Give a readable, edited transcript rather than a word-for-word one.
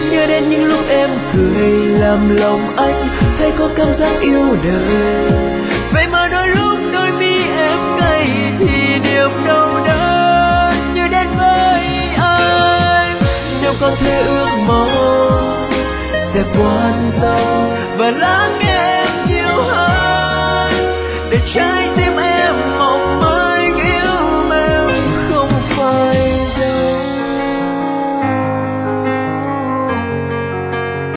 Nhớ đến những lúc em cười làm lòng anh thấy có cảm giác yêu đời. Vậy mà đôi lúc đôi mi em cay thì niềm đau đớn như đến với anh. Nếu có thể ước mong sẽ quan tâm và lắng nghe em nhiều hơn, để trái tim